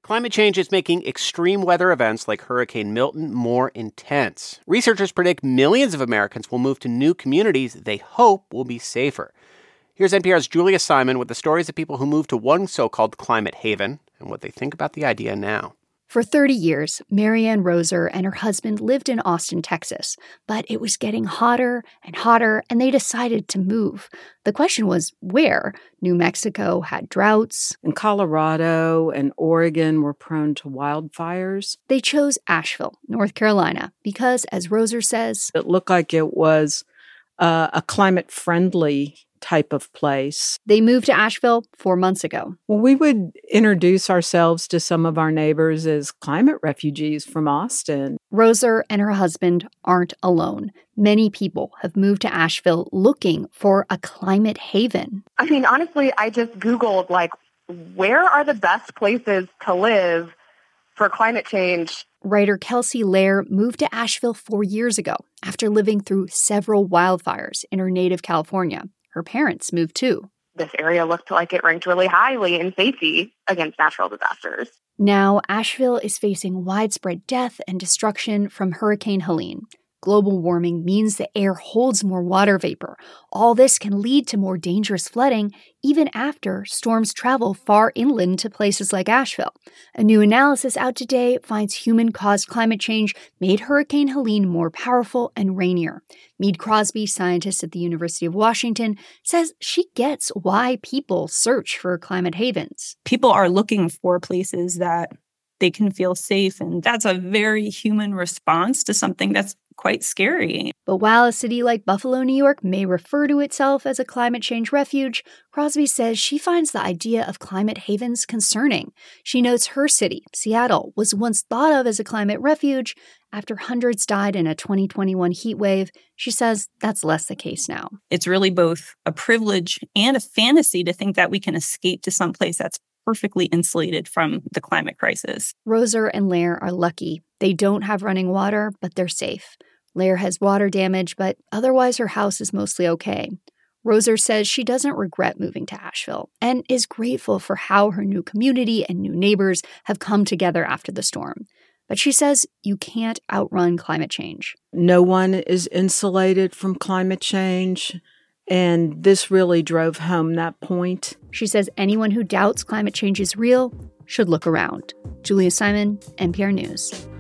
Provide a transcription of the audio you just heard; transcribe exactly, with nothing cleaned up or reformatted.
Climate change is making extreme weather events like Hurricane Milton more intense. Researchers predict millions of Americans will move to new communities they hope will be safer. Here's N P R's Julia Simon with the stories of people who moved to one so-called climate haven and what they think about the idea now. For thirty years, Marianne Roser and her husband lived in Austin, Texas, but it was getting hotter and hotter, and they decided to move. The question was, where? New Mexico had droughts. And Colorado and Oregon were prone to wildfires. They chose Asheville, North Carolina, because, as Roser says, it looked like it was uh, a climate-friendly type of place. They moved to Asheville four months ago. Well, we would introduce ourselves to some of our neighbors as climate refugees from Austin. Roser and her husband aren't alone. Many people have moved to Asheville looking for a climate haven. I mean, honestly, I just Googled, like, where are the best places to live for climate change? Writer Kelsey Lair moved to Asheville four years ago after living through several wildfires in her native California. Her parents moved too. This area looked like it ranked really highly in safety against natural disasters. Now, Asheville is facing widespread death and destruction from Hurricane Helene. Global warming means the air holds more water vapor. All this can lead to more dangerous flooding, even after storms travel far inland to places like Asheville. A new analysis out today finds human-caused climate change made Hurricane Helene more powerful and rainier. Meade Crosby, scientist at the University of Washington, says she gets why people search for climate havens. People are looking for places that they can feel safe, and that's a very human response to something that's quite scary. But while a city like Buffalo, New York may refer to itself as a climate change refuge, Crosby says she finds the idea of climate havens concerning. She notes her city, Seattle, was once thought of as a climate refuge. After hundreds died in a twenty twenty-one heat wave, she says that's less the case now. It's really both a privilege and a fantasy to think that we can escape to some place that's perfectly insulated from the climate crisis. Roser and Lair are lucky. They don't have running water, but they're safe. Lair has water damage, but otherwise her house is mostly okay. Roser says she doesn't regret moving to Asheville and is grateful for how her new community and new neighbors have come together after the storm. But she says you can't outrun climate change. No one is insulated from climate change. And this really drove home that point. She says anyone who doubts climate change is real should look around. Julia Simon, N P R News.